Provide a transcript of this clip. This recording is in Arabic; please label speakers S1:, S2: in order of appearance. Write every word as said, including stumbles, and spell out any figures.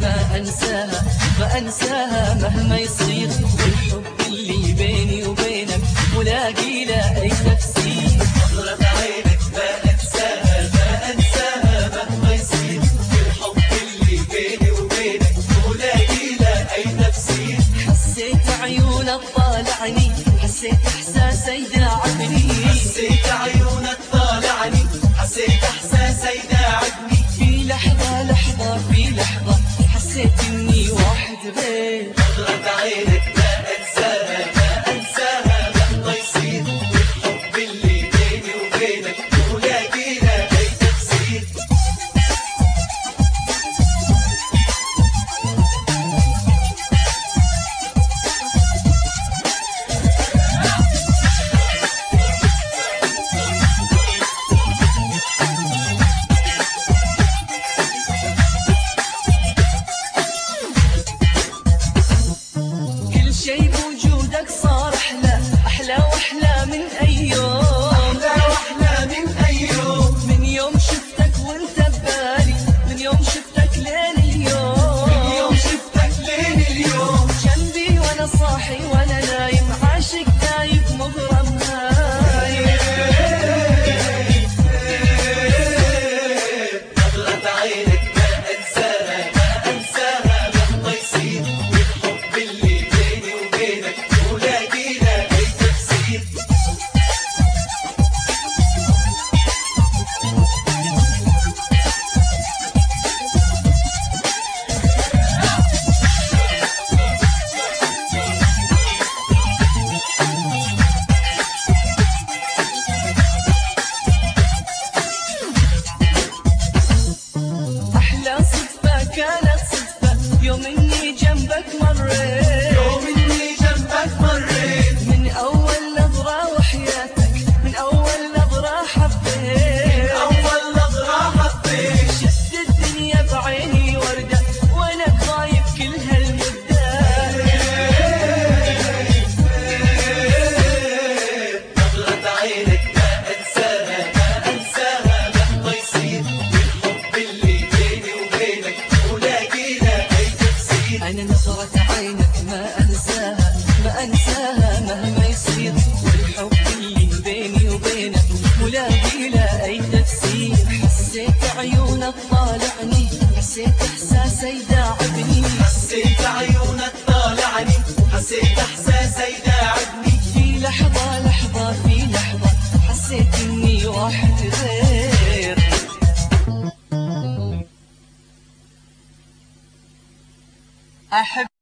S1: ما أنساها ما أنساها مهما يصير. الحب اللي بيني وبينك ولاقي له أي تفسير.
S2: نظرة عينك ما أنساها ما أنساها مهما يصير. الحب اللي بيني وبينك ولاقي له أي تفسير.
S1: حسيت عيونك طالعني حسيت إحساسه يداعبني.
S2: حسيت عيونك طالعني حسيت إحساسه يداعبني.
S1: في لحظة لحظة في لحظة حسيت إني واحد غير.
S2: نظرة عينك ما أنساها ما أنساها مهما يصير. الحب اللي بيني وبينك ولاقي له أي تفسير.
S1: شي بوجودك صار أحلى أحلى وأحلى من أي يوم.
S2: أحلى وأحلى من أي يوم.
S1: من يوم شفتك وانت ببالي من يوم شفتك لين اليوم.
S2: من يوم شفتك لين اليوم.
S1: جنبي وأنا صاحي وأنا نايم عاشق دايب مغرم هايم.
S2: نظرة عينك ما أنساها ما أنساها مهما يصير. الحب اللي بيني وبينك ولاقي له أي تفسير.
S1: أحلى صدفة كانت صدفة يوم إني جنبك مريت.
S2: يوم إني جنبك مريت.
S1: من أول نظرة وحياتك من أول نظرة حبيت.
S2: أول نظرة حبيت.
S1: شفت الدنيا بعيني وردة وأنا غايب كل هالمدة.
S2: نظرة عينك ما أنساها ما أنساها مهما يصير. الحب اللي بيني وبينك ولاقي له أي تفسير.
S1: أنا نظرة عينك ما أنساها ما أنساها مهما يصير. والحب اللي بيني وبينك ولاقي له أي تفسير. حسيت عيونك طالعني حسيت إحساسه يداعبني.
S2: حسيت عيونك طالعني حسيت إحساسه يداعبني.
S1: في لحظة لحظة في لحظة حسيت إني واحد غير. أحب